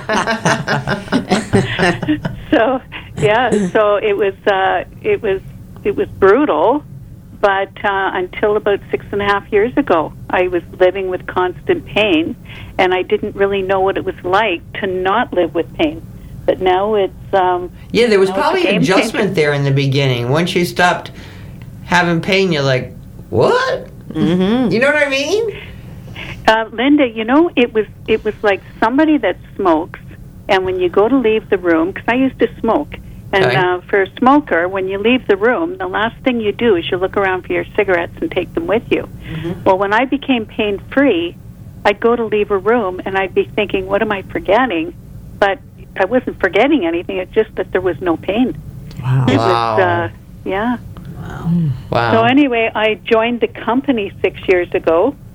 so, yeah, so it was, uh, it was, it was brutal. But uh, until about six and a half years ago, I was living with constant pain, and I didn't really know what it was like to not live with pain. But now it's um, Yeah, there was now it's a probably an game adjustment changer. there in the beginning. Once you stopped having pain, you're like, what? Mm-hmm. You know what I mean? Uh, Linda, you know, it was it was like somebody that smokes, and when you go to leave the room, because I used to smoke, and Okay. uh, for a smoker, when you leave the room, the last thing you do is you look around for your cigarettes and take them with you. Mm-hmm. Well, when I became pain-free, I'd go to leave a room, and I'd be thinking, what am I forgetting? But I wasn't forgetting anything. It's just that there was no pain. Wow. It Wow. was, uh, yeah. Wow. So anyway, I joined the company six years ago.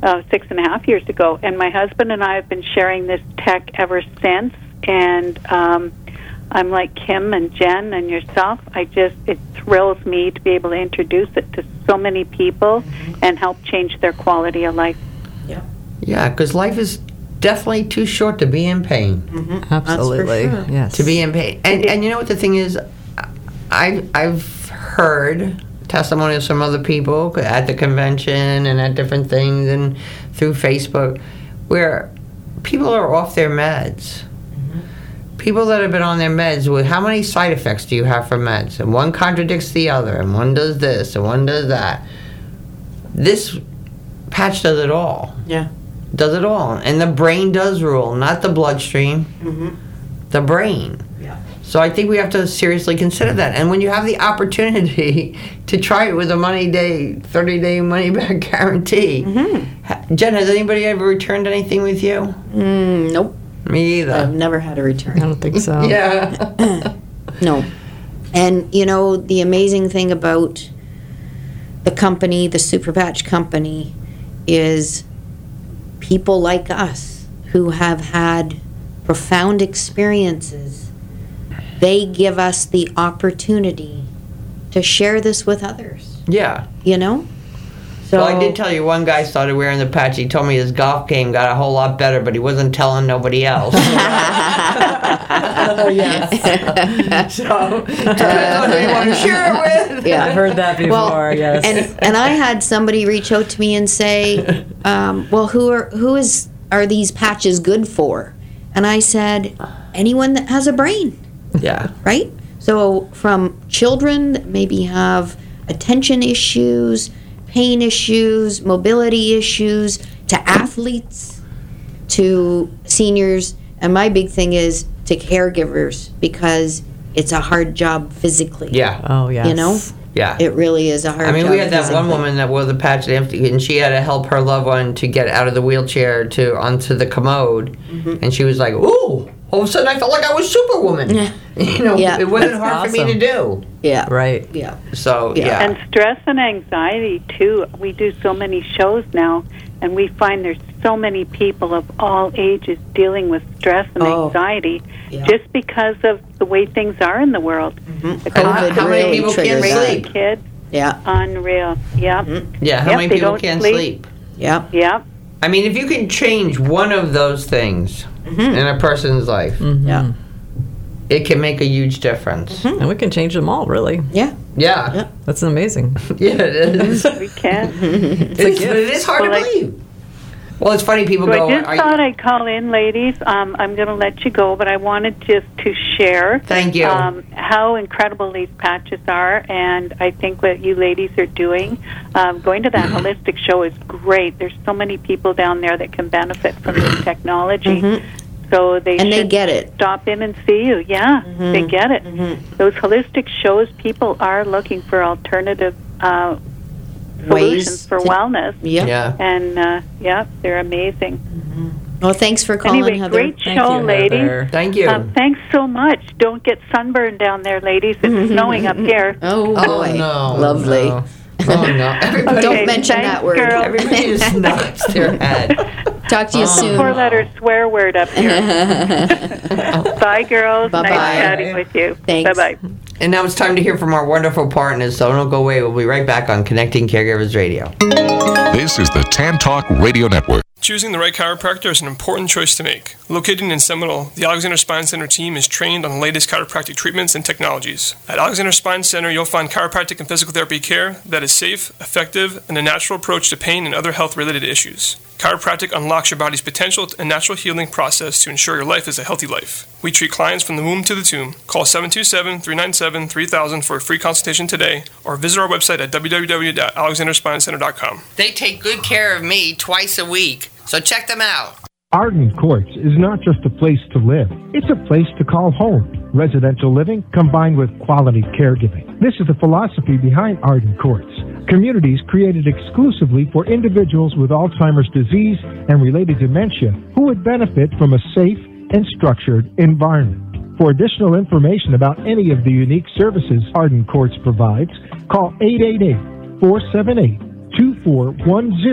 uh, six and a half years ago. And my husband and I have been sharing this tech ever since. And um, I'm like Kim and Jen and yourself. I just, it thrills me to be able to introduce it to so many people mm-hmm. and help change their quality of life. Yeah, yeah, because life is definitely too short to be in pain. Mm-hmm. Absolutely, sure. Yes. To be in pain, and and you know what the thing is, I I've heard testimonials from other people at the convention and at different things and through Facebook, where people are off their meds. People that have been on their meds, with how many side effects do you have for meds? And one contradicts the other, and one does this, and one does that. This patch does it all. Yeah. Does it all. And the brain does rule, not the bloodstream, mm-hmm. the brain. Yeah. So I think we have to seriously consider that. And when you have the opportunity to try it with a money day, thirty-day money-back guarantee. Mm-hmm. Jen, has anybody ever returned anything with you? Mm, nope. Me either. I've never had a return. I don't think so. Yeah. No. And, you know, the amazing thing about the company, the Super Patch Company, is people like us who have had profound experiences. They give us the opportunity to share this with others. Yeah. You know? So, well, I did tell you one guy started wearing the patch. He told me his golf game got a whole lot better, but he wasn't telling nobody else. Oh, yes. So, uh, who you want to share it with? Yeah, I've heard that before, well, yes. And, and I had somebody reach out to me and say, um, well, who are who is are these patches good for? And I said, anyone that has a brain. Yeah. Right? So from children that maybe have attention issues, pain issues, mobility issues, to athletes, to seniors, and my big thing is to caregivers, because it's a hard job physically. Yeah. Oh, yeah. You know? Yeah. It really is a hard job. I mean, job we had that physically. one woman that wore the patch empty, and she had to help her loved one to get out of the wheelchair to onto the commode, mm-hmm. and she was like, ooh, all of a sudden I felt like I was Superwoman. Yeah. You know, Yeah. it wasn't That's hard awesome. for me to do. Yeah. Right. Yeah. So, Yeah. yeah. And stress and anxiety, too. We do so many shows now, and we find there's so many people of all ages dealing with stress and Oh. anxiety Yeah. just because of the way things are in the world. Mm-hmm. The How- COVID how many really people triggers can't that. sleep? kids, Yeah. unreal. Yep. Yeah, how Yep, many they people don't can't sleep. sleep? Yeah. Yep. I mean, if you can change one of those things Mm-hmm. in a person's life, Yeah. it can make a huge difference. Mm-hmm. And we can change them all, really. Yeah. Yeah. Yeah. That's amazing. Yeah, it is. We can. It's, but it is hard Well, to I- believe. Well, it's funny, people So go, I just "Are thought you-" I'd call in, ladies. Um, I'm going to let you go, but I wanted just to share Thank you. Um, how incredible these patches are, and I think what you ladies are doing, um, going to that holistic show is great. There's so many people down there that can benefit from this technology. Mm-hmm. So they And they should get it. stop in and see you. Yeah, Mm-hmm. they get it. Mhm. Those holistic shows, people are looking for alternative uh, Ways solutions for to- wellness. Yeah. Yeah. And, uh, yeah, they're amazing. Well, thanks for calling, Anyway, Heather. great Thank show, you, ladies. Heather. Thank you. Um, thanks so much. Don't get sunburned down there, ladies. It's snowing up here. Oh, Oh, boy. no. Lovely. No. Oh, no. Everybody, Don't mention thanks, that word. girl. everybody just nods their head. Talk to you Oh. soon. Four-letter swear word up here. Bye, girls. Bye-bye. Nice chatting with you. Thanks. Bye-bye. And now it's time to hear from our wonderful partners, so don't go away. We'll be right back on Connecting Caregivers Radio. This is the Tan Talk Radio Network. Choosing the right chiropractor is an important choice to make. Located in Seminole, the Alexander Spine Center team is trained on the latest chiropractic treatments and technologies. At Alexander Spine Center, you'll find chiropractic and physical therapy care that is safe, effective, and a natural approach to pain and other health-related issues. Chiropractic unlocks your body's potential and natural healing process to ensure your life is a healthy life. We treat clients from the womb to the tomb. Call seven two seven, three nine seven, three thousand for a free consultation today, or visit our website at w w w dot alexander spine center dot com. They take good care of me twice a week, so check them out. Arden Courts is not just a place to live. It's a place to call home. Residential living combined with quality caregiving. This is the philosophy behind Arden Courts. Communities created exclusively for individuals with Alzheimer's disease and related dementia who would benefit from a safe and structured environment. For additional information about any of the unique services Arden Courts provides, call eight eight eight, four seven eight, two four one zero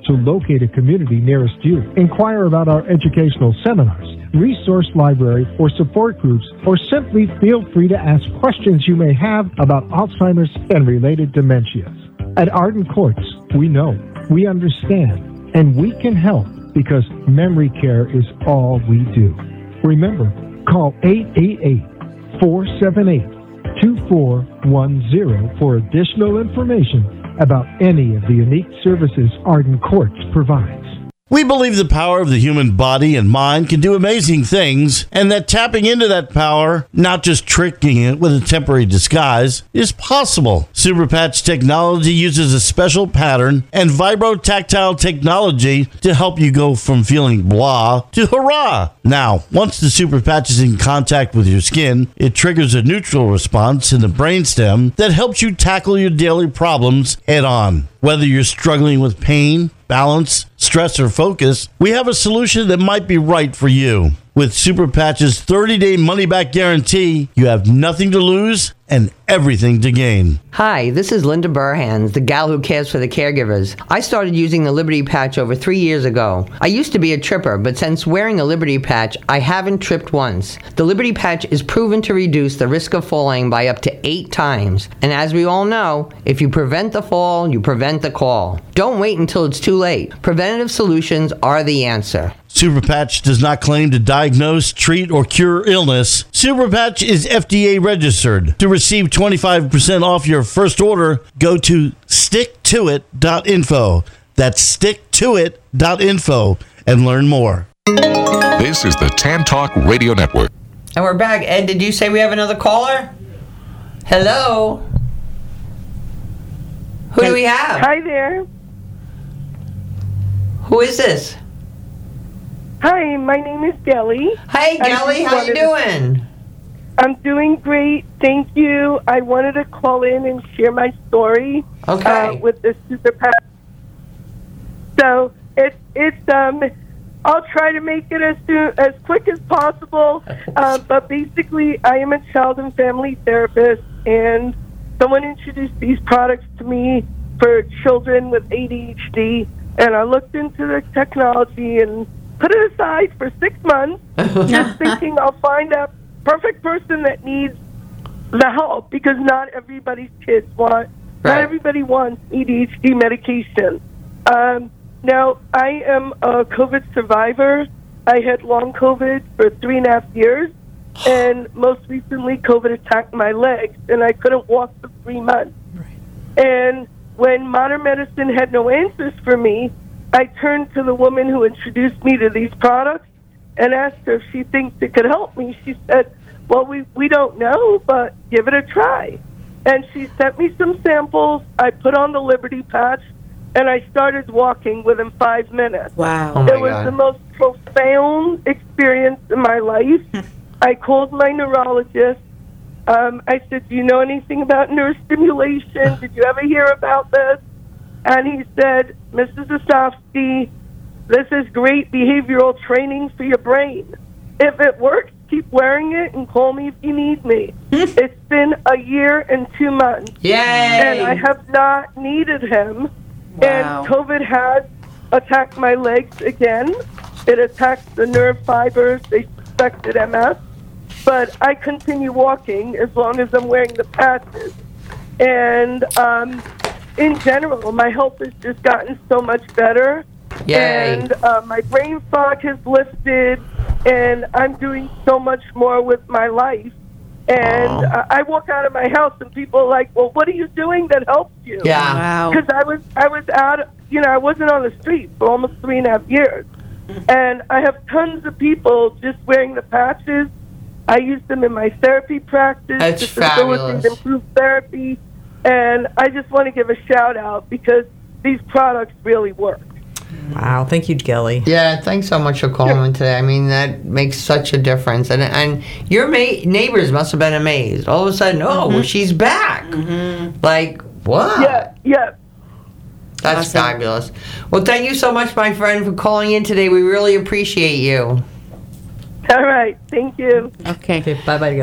So locate a community nearest you. Inquire about our educational seminars, resource library, or support groups, or simply feel free to ask questions you may have about Alzheimer's and related dementias. At Arden Courts, we know, we understand, and we can help because memory care is all we do. Remember, call eight eight eight, four seven eight, two four one zero for additional information about any of the unique services Arden Courts provides. We believe the power of the human body and mind can do amazing things, and that tapping into that power, not just tricking it with a temporary disguise, is possible. Superpatch technology uses a special pattern and vibrotactile technology to help you go from feeling blah to hurrah. Now, once the Superpatch is in contact with your skin, it triggers a neutral response in the brainstem that helps you tackle your daily problems head on. Whether you're struggling with pain, balance, stress, or focus, we have a solution that might be right for you. With Superpatch's thirty-day money-back guarantee, you have nothing to lose and everything to gain. Hi, this is Linda Burhans, the gal who cares for the caregivers. I started using the Liberty Patch over three years ago. I used to be a tripper, but since wearing a Liberty Patch, I haven't tripped once. The Liberty Patch is proven to reduce the risk of falling by up to eight times. And as we all know, if you prevent the fall, you prevent the call. Don't wait until it's too late. Preventative solutions are the answer. Superpatch does not claim to diagnose, treat, or cure illness. Superpatch is F D A registered. To receive twenty-five percent off your first order, go to stick to it dot info. That's stick to it dot info and learn more. This is the Tan Talk Radio Network. And we're back. Ed, did you say we have another caller? Hello? Who do we have? Hi there. Who is this? Hi, my name is Gelly. Hey, Gelly, how you doing? To, I'm doing great, thank you. I wanted to call in and share my story. Okay. Uh, with the Superpatch. So it's it's um, I'll try to make it as soon as quick as possible. Uh, but basically, I am a child and family therapist, and someone introduced these products to me for children with A D H D, and I looked into the technology and put it aside for six months, just thinking I'll find a perfect person that needs the help, because not everybody's kids want, right. not everybody wants A D H D medication. Um, now, I am a COVID survivor. I had long COVID for three and a half years, and most recently COVID attacked my legs, and I couldn't walk for three months. Right. And when modern medicine had no answers for me, I turned to the woman who introduced me to these products and asked her if she thinks it could help me. She said, well, we, we don't know, but give it a try. And she sent me some samples. I put on the Liberty Patch, and I started walking within five minutes. Wow. Oh my it was God. the most profound experience in my life. I called my neurologist. Um, I said, do you know anything about neurostimulation? Did you ever hear about this? And he said, Missus Ostofsky, this is great behavioral training for your brain. If it works, keep wearing it and call me if you need me. It's been a year and two months. Yay! And I have not needed him. Wow. And COVID has attacked my legs again. It attacked the nerve fibers. They suspected M S. But I continue walking as long as I'm wearing the patches. And um, in general, my health has just gotten so much better. Yay. And uh, my brain fog has lifted, and I'm doing so much more with my life. And uh, I walk out of my house, and people are like, well, what are you doing that helps you? Yeah. Wow. Because I was, I was out, you know, I wasn't on the street for almost three and a half years. And I have tons of people just wearing the patches. I use them in my therapy practice That's to facilitate fabulous. improved therapy. And I just want to give a shout out because these products really work. Wow, thank you, Gelly. Yeah, thanks so much for calling today. I mean, that makes such a difference. And and your ma- neighbors must have been amazed. All of a sudden, oh, well, she's back. Mm-hmm. Like, what? Yeah, yeah. That's Awesome. fabulous. Well, thank you so much, my friend, for calling in today. We really appreciate you. All right, thank you. Okay. Okay, bye-bye, Gil.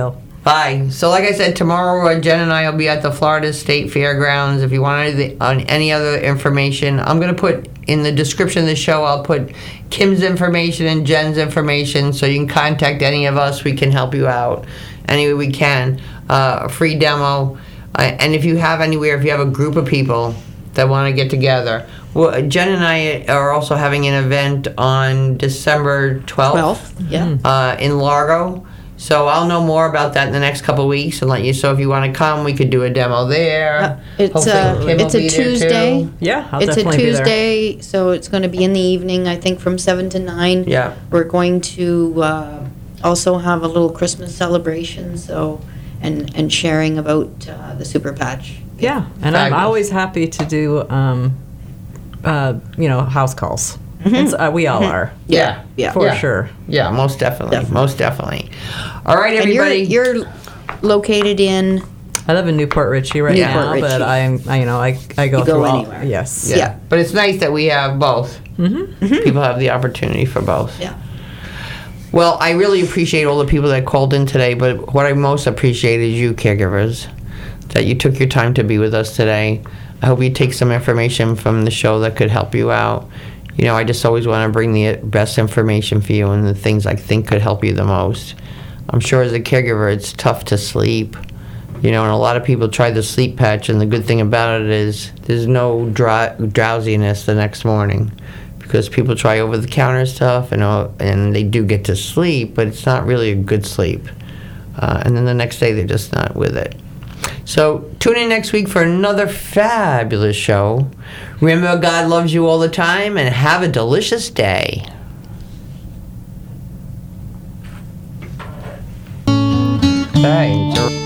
Bye. So, like I said, tomorrow uh, Jen and I will be at the Florida State Fairgrounds. If you want any, on any other information, I'm going to put in the description of the show, I'll put Kim's information and Jen's information so you can contact any of us. We can help you out any way we can. Uh, a free demo. Uh, and if you have anywhere, if you have a group of people that want to get together, well, Jen and I are also having an event on December twelfth, twelfth, yeah. uh, in Largo. So I'll know more about that in the next couple of weeks and let you. So if you want to come, we could do a demo there. Uh, it's Hopefully uh, Kim it's will a be there, Tuesday. too. Yeah, I'll it's a definitely be there. Tuesday, so it's going to be in the evening. I think from seven to nine. Yeah. We're going to uh, also have a little Christmas celebration. So, and and sharing about uh, the Super Patch. Yeah, and Fabulous. I'm always happy to do, um, uh, you know, house calls. It's, uh, we all are. Yeah, yeah, For yeah. sure. Yeah, most definitely, Definitely. most definitely. All right, And you're, everybody. you're located in. I live in Newport Richie right Yeah. now, Newport but Richie. I'm, I, you know, I, I go You through go all. anywhere. Yes. yeah. yeah. But it's nice that we have both. Mm-hmm. People have the opportunity for both. Yeah. Well, I really appreciate all the people that called in today, but what I most appreciate is you, caregivers, that you took your time to be with us today. I hope you take some information from the show that could help you out. You know, I just always want to bring the best information for you and the things I think could help you the most. I'm sure as a caregiver, it's tough to sleep. You know, and a lot of people try the sleep patch, and the good thing about it is there's no dry, drowsiness the next morning. Because people try over-the-counter stuff, and uh, and they do get to sleep, but it's not really a good sleep. Uh, and then the next day, they're just not with it. So tune in next week for another fabulous show. Remember, God loves you all the time, and have a delicious day. Thanks.